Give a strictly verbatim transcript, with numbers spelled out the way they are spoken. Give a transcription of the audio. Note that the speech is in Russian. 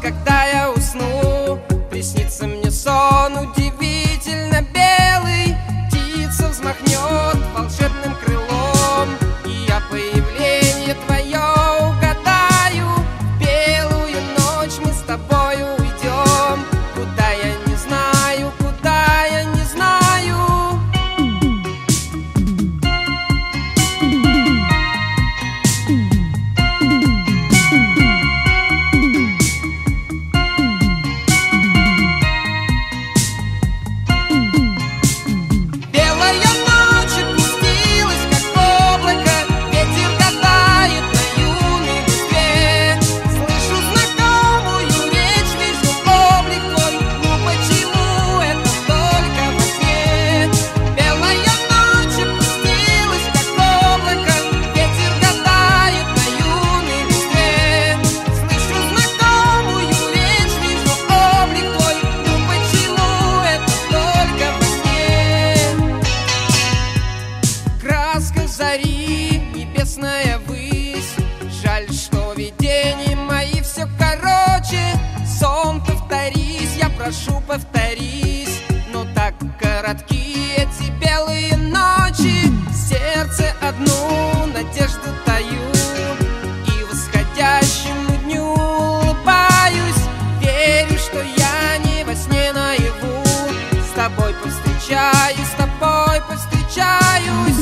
когда я усну, приснится мне сон удивительно белый. Птица взмахнет волшебным крылом, и я появление твое угадаю. В белую ночь мы с тобою уйдем, куда я не знаю, куда я не знаю. Зари, небесная высь, жаль, что видения мои все короче. Сон, повторись, я прошу, повторись, но так коротки эти белые ночи. В сердце одну надежду таю, и восходящему дню улыбаюсь. Верю, что я не во сне наяву, с тобой повстречаюсь, с тобой повстречаюсь.